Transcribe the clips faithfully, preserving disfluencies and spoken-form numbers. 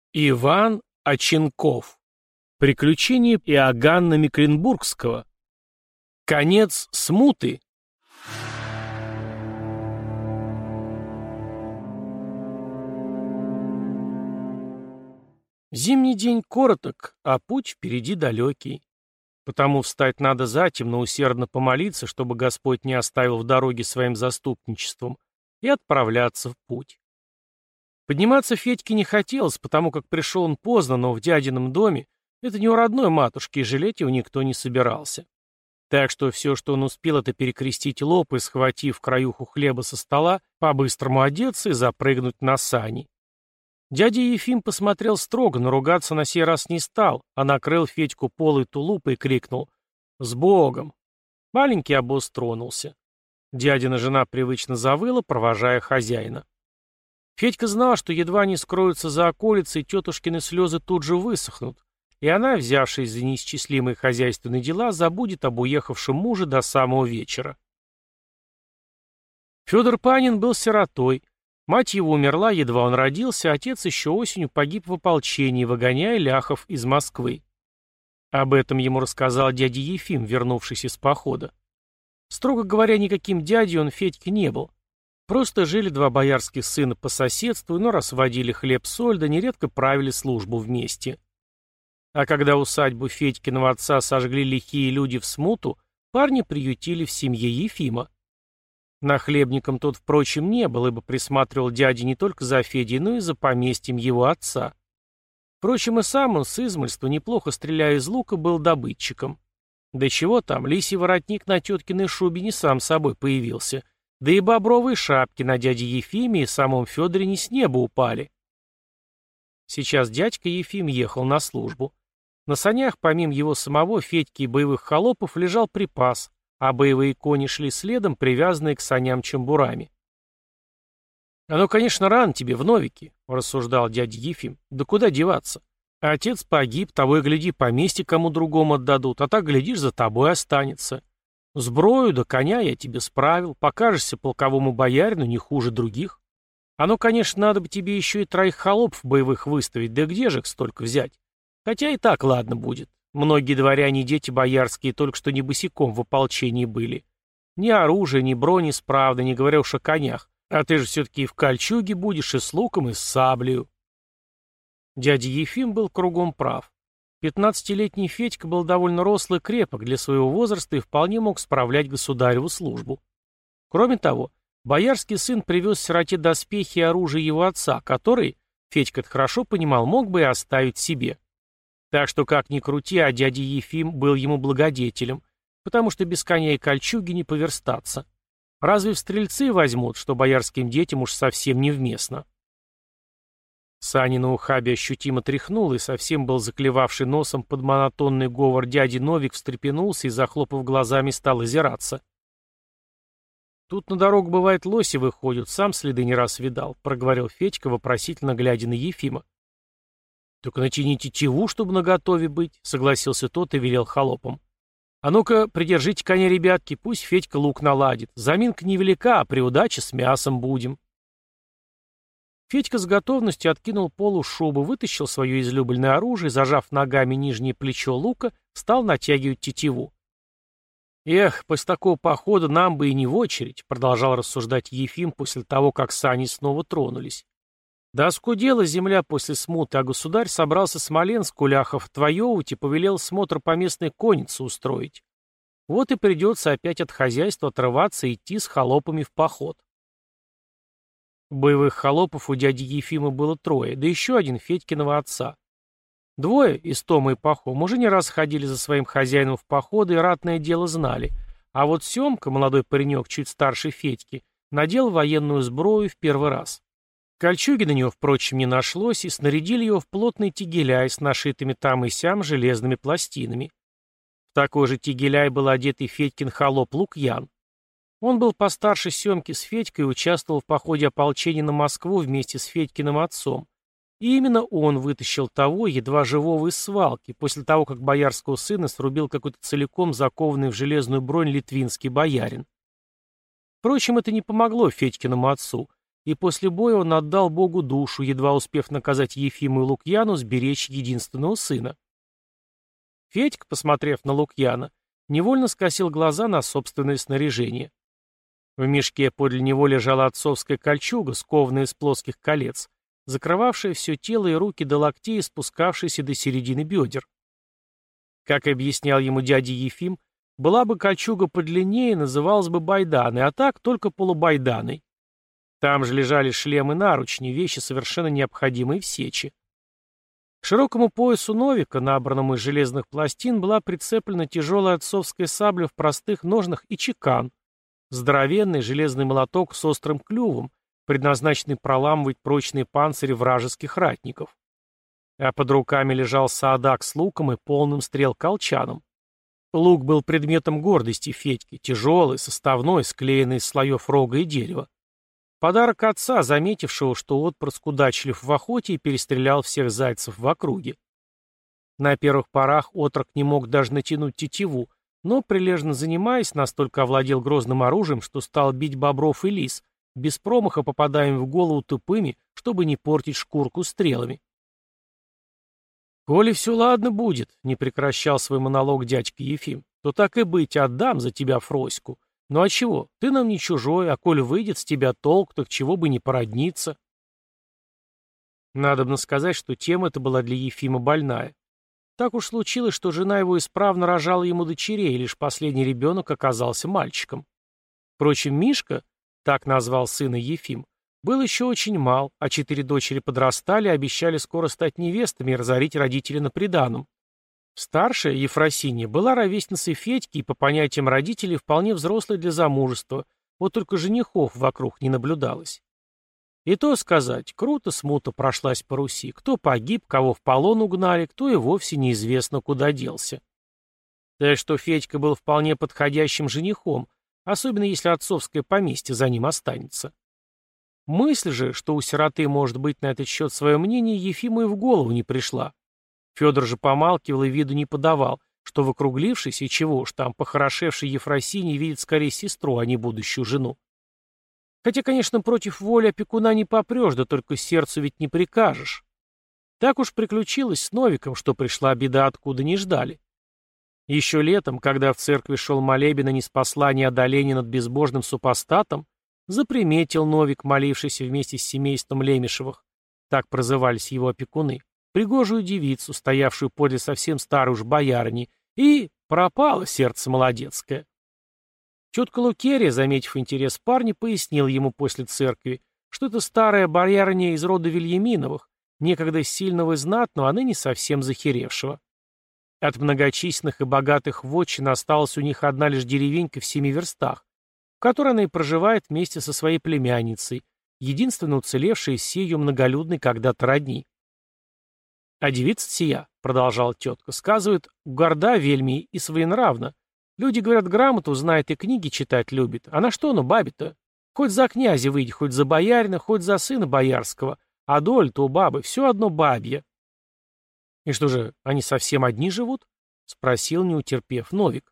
Иван Оченков. Приключения Иоганна Мекленбургского. Конец смуты. Зимний день короток, а путь впереди далекий. Потому встать надо затемно, усердно помолиться, чтобы Господь не оставил в дороге своим заступничеством, и отправляться в путь. Подниматься Федьке не хотелось, потому как пришел он поздно, но в дядином доме это не у родной матушки, и жалеть его никто не собирался. Так что все, что он успел, это перекрестить лоб и, схватив краюху хлеба со стола, по-быстрому одеться и запрыгнуть на сани. Дядя Ефим посмотрел строго, но ругаться на сей раз не стал, а накрыл Федьку полой тулупа и крикнул: «С Богом!». Маленький обоз тронулся. Дядина жена привычно завыла, провожая хозяина. Федька знал, что едва не скроются за околицей, тетушкины слезы тут же высохнут, и она, взявшись за неисчислимые хозяйственные дела, забудет об уехавшем муже до самого вечера. Федор Панин был сиротой. Мать его умерла, едва он родился, а отец еще осенью погиб в ополчении, выгоняя ляхов из Москвы. Об этом ему рассказал дядя Ефим, вернувшись из похода. Строго говоря, никаким дядей он Федьке не был. Просто жили два боярских сына по соседству, но раз водили хлеб-соль, да нередко правили службу вместе. А когда усадьбу Федькиного отца сожгли лихие люди в смуту, парни приютили в семье Ефима. Нахлебником тот, впрочем, не был, ибо присматривал дяде не только за Федей, но и за поместьем его отца. Впрочем, и сам он с измольства, неплохо стреляя из лука, был добытчиком. Да чего там, лисий воротник на теткиной шубе не сам собой появился, да и бобровые шапки на дяде Ефиме и самом Федоре не с неба упали. Сейчас дядька Ефим ехал на службу. На санях, помимо его самого, Федьки и боевых холопов, лежал припас, а боевые кони шли следом, привязанные к саням чамбурами. «Оно, конечно, рано тебе в новике», — рассуждал дядя Ефим. «Да куда деваться? Отец погиб, того и гляди, поместье кому другому отдадут, а так, глядишь, за тобой останется. Сброю да коня я тебе справил, покажешься полковому боярину не хуже других. Оно, конечно, надо бы тебе еще и троих холопов боевых выставить, да где же их столько взять? Хотя и так ладно будет. Многие дворяне и дети боярские только что не босиком в ополчении были. Ни оружия, ни брони справно, не говоря уж о конях. А ты же все-таки и в кольчуге будешь, и с луком, и с саблею». Дядя Ефим был кругом прав. Пятнадцатилетний Федька был довольно рослый и крепок для своего возраста и вполне мог справлять государеву службу. Кроме того, боярский сын привез сироте доспехи и оружие его отца, который, Федька это хорошо понимал, мог бы и оставить себе. Так что, как ни крути, а дядя Ефим был ему благодетелем, потому что без коня и кольчуги не поверстаться. Разве в стрельцы возьмут, что боярским детям уж совсем невместно? Сани на ухабе ощутимо тряхнул, и совсем был заклевавший носом под монотонный говор дяди Новик встрепенулся и, захлопав глазами, стал озираться. «Тут на дорогу, бывает, лоси выходят, сам следы не раз видал», — проговорил Федька, вопросительно глядя на Ефима. «Только натяни тетиву, чтобы наготове быть», — согласился тот и велел холопам. «А ну-ка, придержите коня, ребятки, пусть Федька лук наладит. Заминка невелика, а при удаче с мясом будем». Федька с готовностью откинул полу шубы, вытащил свое излюбленное оружие, зажав ногами нижнее плечо лука, стал натягивать тетиву. «Эх, после такого похода нам бы и не в очередь», — продолжал рассуждать Ефим после того, как сани снова тронулись. «Да оскудела земля после смуты, а государь собрался Смоленск у ляхов отвоевывать и повелел смотр по местной коннице устроить. Вот и придется опять от хозяйства отрываться и идти с холопами в поход». Боевых холопов у дяди Ефима было трое, да еще один Федькиного отца. Двое, из Тома и Пахом, уже не раз ходили за своим хозяином в походы и ратное дело знали, а вот Семка, молодой паренек, чуть старше Федьки, надел военную сброю в первый раз. Кольчуги на него, впрочем, не нашлось, и снарядили его в плотный тегеляй с нашитыми там и сям железными пластинами. В такой же тегеляй был одет и Федькин холоп Лукьян. Он был постарше Семки с Федькой и участвовал в походе ополчения на Москву вместе с Федькиным отцом. И именно он вытащил того, едва живого из свалки, после того, как боярского сына срубил какой-то целиком закованный в железную бронь литвинский боярин. Впрочем, это не помогло Федькиному отцу, и после боя он отдал Богу душу, едва успев наказать Ефиму и Лукьяну сберечь единственного сына. Федька, посмотрев на Лукьяна, невольно скосил глаза на собственное снаряжение. В мешке подле него лежала отцовская кольчуга, скованная из плоских колец, закрывавшая все тело и руки до локтей и спускавшаяся до середины бедер. Как объяснял ему дядя Ефим, была бы кольчуга подлиннее, называлась бы байданой, а так только полубайданой. Там же лежали шлем и наручни, вещи, совершенно необходимые в сече. К широкому поясу Новика, набранному из железных пластин, была прицеплена тяжелая отцовская сабля в простых ножнах и чекан, здоровенный железный молоток с острым клювом, предназначенный проламывать прочные панцири вражеских ратников. А под руками лежал саадак с луком и полным стрел колчаном. Лук был предметом гордости Федьки, тяжелый, составной, склеенный из слоев рога и дерева. Подарок отца, заметившего, что отпрыск удачлив в охоте и перестрелял всех зайцев в округе. На первых порах отрок не мог даже натянуть тетиву, но, прилежно занимаясь, настолько овладел грозным оружием, что стал бить бобров и лис, без промаха попадая им в голову тупыми, чтобы не портить шкурку стрелами. «Коли все ладно будет», — не прекращал свой монолог дядька Ефим, — «то так и быть, отдам за тебя Фроську. Ну а чего? Ты нам не чужой, а коль выйдет с тебя толк, так чего бы не породниться». Надобно сказать, что тема эта была для Ефима больная. Так уж случилось, что жена его исправно рожала ему дочерей, и лишь последний ребенок оказался мальчиком. Впрочем, Мишка, так назвал сына Ефим, был еще очень мал, а четыре дочери подрастали и обещали скоро стать невестами и разорить родителей на приданом. Старшая, Ефросинья, была ровесницей Федьки и, по понятиям родителей, вполне взрослой для замужества, вот только женихов вокруг не наблюдалось. И то сказать, круто смута прошлась по Руси, кто погиб, кого в полон угнали, кто и вовсе неизвестно куда делся. Так что Федька был вполне подходящим женихом, особенно если отцовское поместье за ним останется. Мысль же, что у сироты может быть на этот счет свое мнение, Ефиму и в голову не пришла. Федор же помалкивал и виду не подавал, что в округлившейся, и чего уж там, похорошевшей Ефросиньи видит скорее сестру, а не будущую жену. Хотя, конечно, против воли опекуна не попрешь, да только сердцу ведь не прикажешь. Так уж приключилось с Новиком, что пришла беда, откуда не ждали. Еще летом, когда в церкви шел молебен о неспослании одоления над безбожным супостатом, заприметил Новик, молившийся вместе с семейством Лемешевых, так прозывались его опекуны, пригожую девицу, стоявшую подле совсем старой уж боярни, и пропало сердце молодецкое. Тетка Лукерия, заметив интерес парня, пояснил ему после церкви, что это старая боярыня из рода Вильяминовых, некогда сильного и знатного, а ныне совсем захеревшего. От многочисленных и богатых вотчин осталась у них одна лишь деревенька в семи верстах, в которой она и проживает вместе со своей племянницей, единственно уцелевшей из всей ее многолюдной когда-то родни. «А девица сия», — продолжала тетка, — «сказывает, горда вельми и своенравна. Люди, говорят, грамоту знает и книги читать любит. А на что оно бабе-то? Хоть за князя выйди, хоть за боярина, хоть за сына боярского. А доля-то у бабы все одно бабье». «И что же, они совсем одни живут?» — спросил, не утерпев, Новик.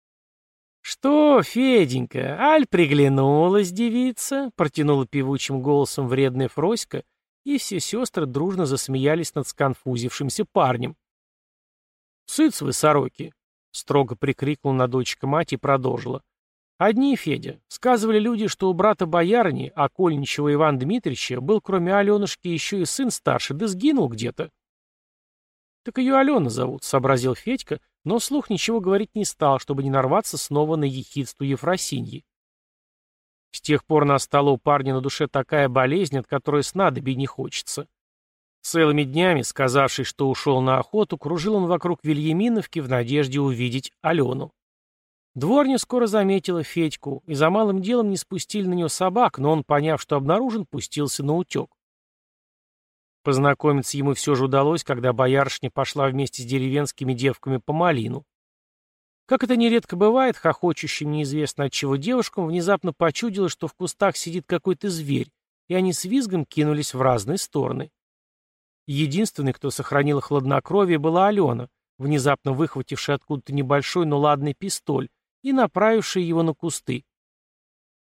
«Что, Феденька, аль приглянулась девица?» — протянула певучим голосом вредная Фроська, и все сестры дружно засмеялись над сконфузившимся парнем. «Цыц вы, сороки!» — строго прикрикнул на дочка мать и продолжила. «Одни, Федя, сказывали люди, что у брата боярни, окольничего Ивана Дмитрича, был кроме Аленушки еще и сын старший, да сгинул где-то». «Так ее Алена зовут», — сообразил Федька, но вслух ничего говорить не стал, чтобы не нарваться снова на ехидство Ефросиньи. С тех пор настала у парня на душе такая болезнь, от которой снадобий не хочется. Целыми днями, сказавший, что ушел на охоту, кружил он вокруг Вильяминовки в надежде увидеть Алену. Дворня скоро заметила Федьку, и за малым делом не спустили на него собак, но он, поняв, что обнаружен, пустился на утек. Познакомиться ему все же удалось, когда боярышня пошла вместе с деревенскими девками по малину. Как это нередко бывает, хохочущим неизвестно от чего девушкам внезапно почудилось, что в кустах сидит какой-то зверь, и они с визгом кинулись в разные стороны. Единственной, кто сохранил хладнокровие, была Алена, внезапно выхватившая откуда-то небольшой, но ладный пистоль и направившая его на кусты.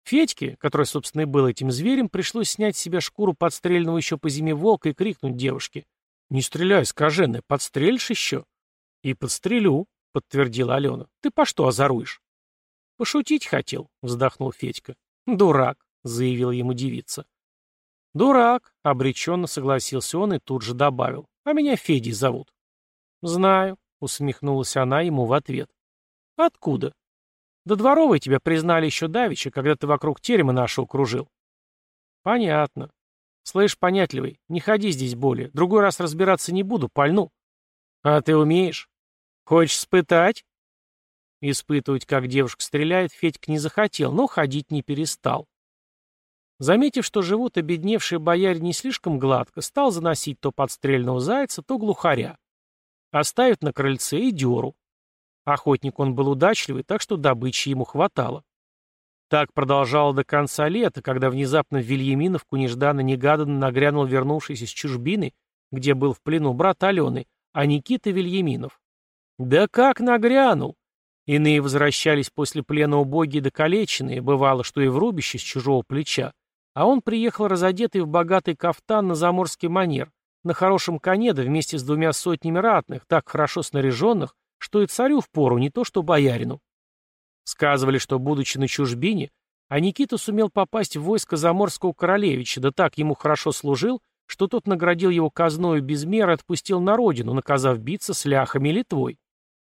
Федьке, который, собственно, и был этим зверем, пришлось снять с себя шкуру подстреленного еще по зиме волка и крикнуть девушке: «Не стреляй, скаженая, подстрелишь еще?» «И подстрелю», — подтвердила Алена. «Ты по что озоруешь?» «Пошутить хотел», — вздохнул Федька. «Дурак», — заявила ему девица. «Дурак», — обреченно согласился он и тут же добавил. «А меня Федей зовут». «Знаю», — усмехнулась она ему в ответ. «Откуда?» «Да дворовые тебя признали еще давеча, когда ты вокруг терема нашего кружил». «Понятно. Слышь, понятливый, не ходи здесь более. Другой раз разбираться не буду, пальну». «А ты умеешь? Хочешь испытать?» Испытывать, как девушка стреляет, Федька не захотел, но ходить не перестал. Заметив, что живут обедневшие бояре не слишком гладко, стал заносить то подстрельного зайца, то глухаря. Оставит на крыльце и дёру. Охотник он был удачливый, так что добычи ему хватало. Так продолжало до конца лета, когда внезапно в Вильяминовку нежданно-негаданно нагрянул вернувшийся с чужбины, где был в плену брат Алены, а Никита Вильяминов. Да как нагрянул! Иные возвращались после плена убогие да калеченные, бывало, что и в рубище с чужого плеча, а он приехал разодетый в богатый кафтан на заморский манер, на хорошем коне да вместе с двумя сотнями ратных, так хорошо снаряженных, что и царю впору, не то что боярину. Сказывали, что, будучи на чужбине, а Никита сумел попасть в войско заморского королевича, да так ему хорошо служил, что тот наградил его казною без меры и отпустил на родину, наказав биться с ляхами и Литвой.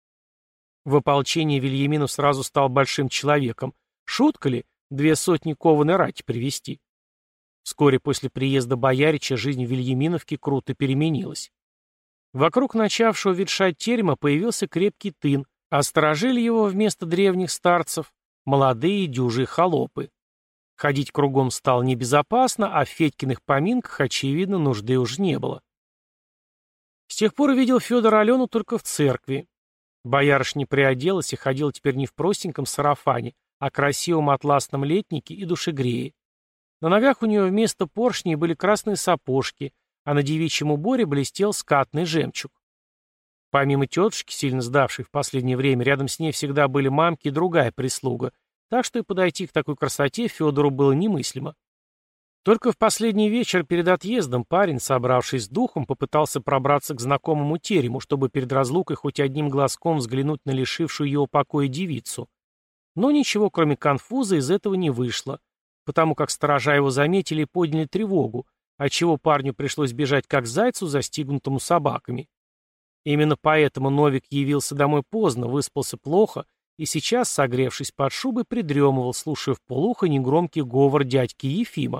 В ополчении Вильяминов сразу стал большим человеком. Шутка ли, две сотни кованой рати привести? Вскоре после приезда боярича жизнь в Вильяминовке круто переменилась. Вокруг начавшего ветшать терема появился крепкий тын, а сторожили его вместо древних старцев молодые дюжие холопы. Ходить кругом стало небезопасно, а в Федькиных поминках, очевидно, нужды уж не было. С тех пор видел Федор Алену только в церкви. Боярышня приоделась и ходила теперь не в простеньком сарафане, а красивом атласном летнике и душегрее. На ногах у нее вместо поршней были красные сапожки, а на девичьем уборе блестел скатный жемчуг. Помимо тетушки, сильно сдавшей в последнее время, рядом с ней всегда были мамки и другая прислуга, так что и подойти к такой красоте Федору было немыслимо. Только в последний вечер перед отъездом парень, собравшись с духом, попытался пробраться к знакомому терему, чтобы перед разлукой хоть одним глазком взглянуть на лишившую его покоя девицу. Но ничего, кроме конфуза, из этого не вышло, потому как сторожа его заметили и подняли тревогу, отчего парню пришлось бежать как зайцу, застигнутому собаками. Именно поэтому Новик явился домой поздно, выспался плохо и сейчас, согревшись под шубой, придремывал, слушая вполуха негромкий говор дядьки Ефима.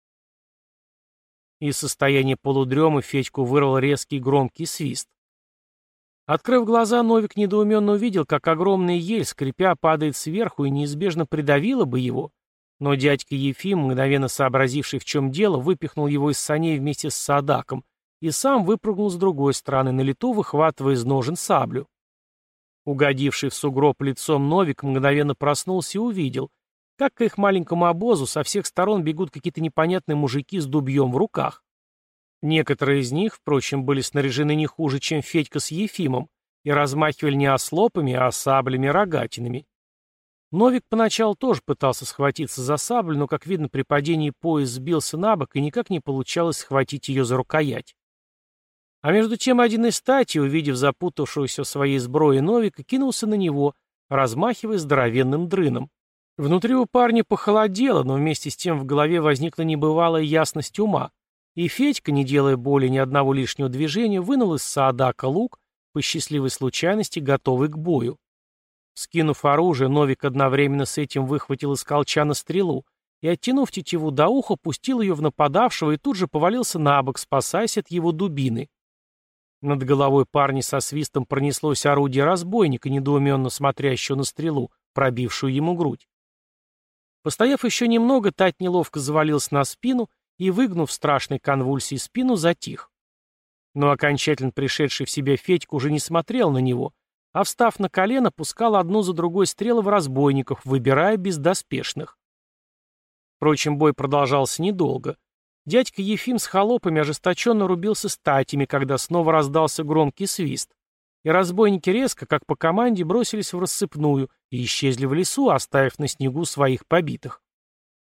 Из состояния полудрема Федьку вырвал резкий громкий свист. Открыв глаза, Новик недоуменно увидел, как огромная ель, скрипя, падает сверху и неизбежно придавила бы его, но дядька Ефим, мгновенно сообразивший, в чем дело, выпихнул его из саней вместе с Садаком и сам выпрыгнул с другой стороны, на лету выхватывая из ножен саблю. Угодивший в сугроб лицом Новик мгновенно проснулся и увидел, как к их маленькому обозу со всех сторон бегут какие-то непонятные мужики с дубьем в руках. Некоторые из них, впрочем, были снаряжены не хуже, чем Федька с Ефимом, и размахивали не ослопами, а саблями и рогатинами. Новик поначалу тоже пытался схватиться за саблю, но, как видно, при падении пояс сбился на бок, и никак не получалось схватить ее за рукоять. А между тем один из стати, увидев запутавшегося в своей сброе Новика, кинулся на него, размахивая здоровенным дрыном. Внутри у парня похолодело, но вместе с тем в голове возникла небывалая ясность ума, и Федька, не делая более ни одного лишнего движения, вынул из саадака лук, по счастливой случайности готовый к бою. Скинув оружие, Новик одновременно с этим выхватил из колчана стрелу и, оттянув тетиву до уха, пустил ее в нападавшего и тут же повалился на бок, спасаясь от его дубины. Над головой парня со свистом пронеслось орудие разбойника, недоуменно смотрящего на стрелу, пробившую ему грудь. Постояв еще немного, Тать неловко завалился на спину и, выгнув в страшной конвульсии спину, затих. Но окончательно пришедший в себя Федька уже не смотрел на него, а, встав на колено, пускал одну за другой стрелы в разбойников, выбирая бездоспешных. Впрочем, бой продолжался недолго. Дядька Ефим с холопами ожесточенно рубился с татями, когда снова раздался громкий свист, и разбойники резко, как по команде, бросились в рассыпную и исчезли в лесу, оставив на снегу своих побитых.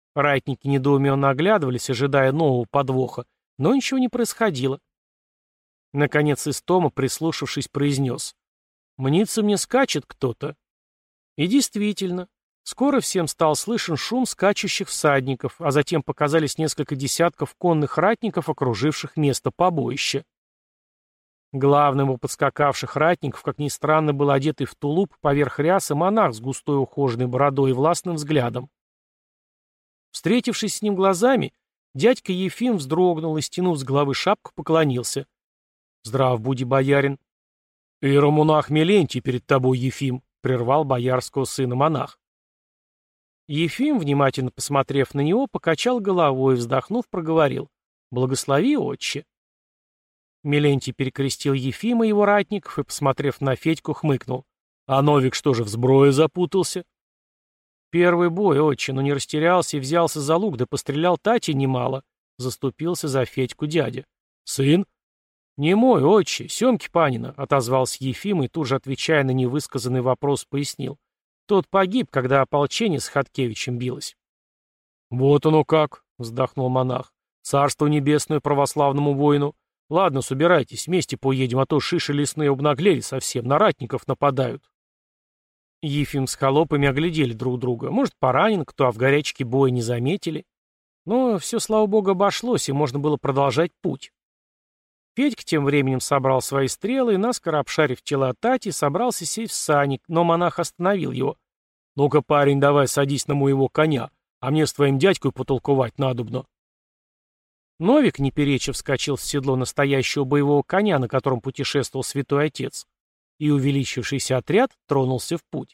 Ратники недоуменно оглядывались, ожидая нового подвоха, но ничего не происходило. Наконец Истома, прислушавшись, произнес: «Мнится мне, скачет кто-то». И действительно, скоро всем стал слышен шум скачущих всадников, а затем показались несколько десятков конных ратников, окруживших место побоища. Главным у подскакавших ратников, как ни странно, был одетый в тулуп поверх рясы монах с густой ухоженной бородой и властным взглядом. Встретившись с ним глазами, дядька Ефим вздрогнул и, стянув с головы шапку, поклонился. «Здрав буди, боярин!» «Иеромонах Мелентий перед тобой, Ефим!» — прервал боярского сына монах. Ефим, внимательно посмотрев на него, покачал головой и, вздохнув, проговорил: «Благослови, отче». Мелентий перекрестил Ефима и его ратников и, посмотрев на Федьку, хмыкнул: «А Новик что же в сброе запутался?» «Первый бой, отче, но не растерялся и взялся за лук, да пострелял Тати немало», — заступился за Федьку дядя. «Сын?» «Не мой, отче, Семки Панина», — отозвался Ефим и, тут же отвечая на невысказанный вопрос, пояснил. «Тот погиб, когда ополчение с Хаткевичем билось». «Вот оно как», — вздохнул монах. «Царство небесное православному воину. Ладно, собирайтесь, вместе поедем, а то шиши лесные обнаглели совсем, на ратников нападают». Ефим с холопами оглядели друг друга. Может, поранен кто, а в горячке боя не заметили. Но все, слава богу, обошлось, и можно было продолжать путь. Федька тем временем собрал свои стрелы и, наскоро обшарив тела Тати, собрался сесть в сани, но монах остановил его. «Ну-ка, парень, давай садись на моего коня, а мне с твоим дядькой потолковать надобно». Новик, не перечив, вскочил в седло настоящего боевого коня, на котором путешествовал святой отец, и увеличившийся отряд тронулся в путь.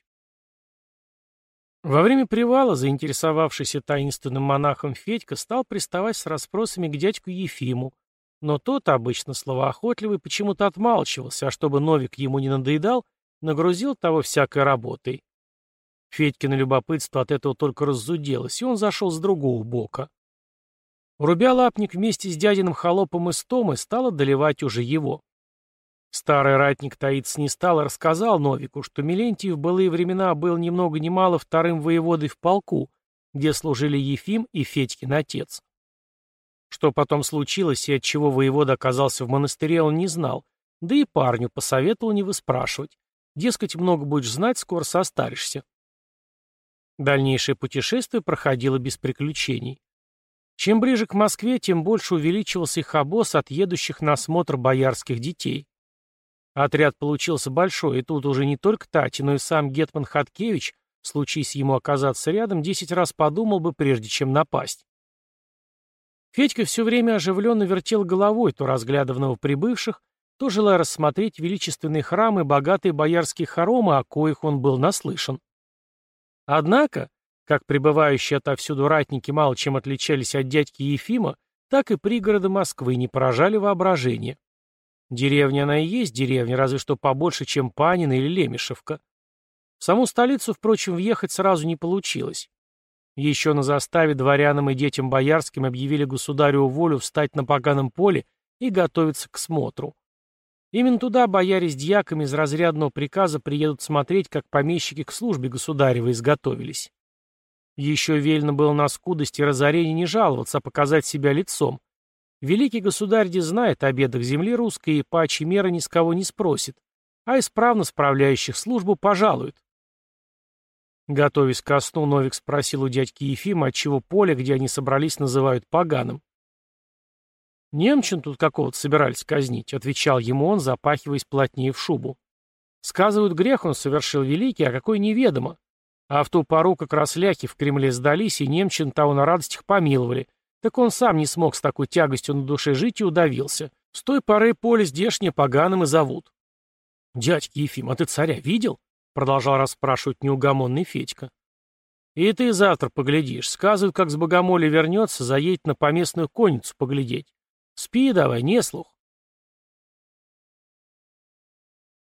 Во время привала заинтересовавшийся таинственным монахом Федька стал приставать с расспросами к дядьку Ефиму, но тот, обычно словоохотливый, почему-то отмалчивался, а чтобы Новик ему не надоедал, нагрузил того всякой работой. Федькино любопытство от этого только раззуделось, и он зашел с другого бока. Рубя-лапник вместе с дядиным холопом Истомой стал одолевать уже его. Старый ратник таиться не стал и рассказал Новику, что Мелентий в былые времена был ни много ни мало вторым воеводой в полку, где служили Ефим и Федькин отец. Что потом случилось и отчего воевода оказался в монастыре, он не знал, да и парню посоветовал не выспрашивать. Дескать, много будешь знать, скоро состаришься. Дальнейшее путешествие проходило без приключений. Чем ближе к Москве, тем больше увеличивался их обоз от едущих на осмотр боярских детей. Отряд получился большой, и тут уже не только Тати, но и сам гетман Хаткевич, случись ему оказаться рядом, десять раз подумал бы, прежде чем напасть. Федька все время оживленно вертел головой, то разглядывая новоприбывших, то желая рассмотреть величественные храмы и богатые боярские хоромы, о коих он был наслышан. Однако, как прибывающие отовсюду ратники мало чем отличались от дядьки Ефима, так и пригороды Москвы не поражали воображение. Деревня она и есть деревня, разве что побольше, чем Панина или Лемешевка. В саму столицу, впрочем, въехать сразу не получилось. Еще на заставе дворянам и детям боярским объявили государеву волю встать на поганом поле и готовиться к смотру. Именно туда бояре с дьяками из разрядного приказа приедут смотреть, как помещики к службе государевой изготовились. Еще велено было на скудость и разорение не жаловаться, а показать себя лицом. Великий государь де знает о бедах земли русской и паче меры ни с кого не спросит, а исправно справляющих службу пожалует. Готовясь ко сну, Новик спросил у дядьки Ефима, отчего поле, где они собрались, называют поганым. «Немчин тут какого-то собирались казнить», — отвечал ему он, запахиваясь плотнее в шубу. «Сказывают, грех он совершил великий, а какой неведомо. А в ту пору, как раз ляхи в Кремле сдались, и немчин того на радостях помиловали, так он сам не смог с такой тягостью на душе жить и удавился. С той поры поле здешнее поганым и зовут». «Дядька Ефим, а ты царя видел?» — продолжал расспрашивать неугомонный Федька. «И ты завтра поглядишь. Сказывают, как с богомолья вернется, заедет на поместную конницу поглядеть. Спи давай, не слух».